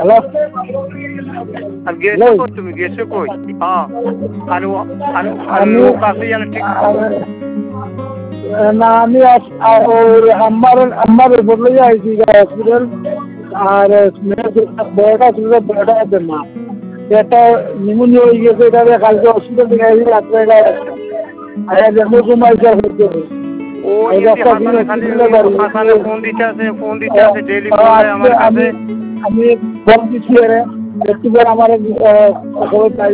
Hello আর গেছো কই তুমি গেছো কই? হ্যাঁ আর লোক আছে জানে ঠিক না আমি আমার বদলে যাইছি হসপিটাল আর বড়টা ছিল বড়টা দেন না এটা নিউমোনিয়া হয়ে গেছে এটা কালকে হসপিটাল থেকে আসি রাত্রে আর দেখো তোমার ও হাসানে ফোন দিতে আছে ডেইলি বলে আমার কাছে আমি ফোন দিচ্ছি একটু আমার খবর চাই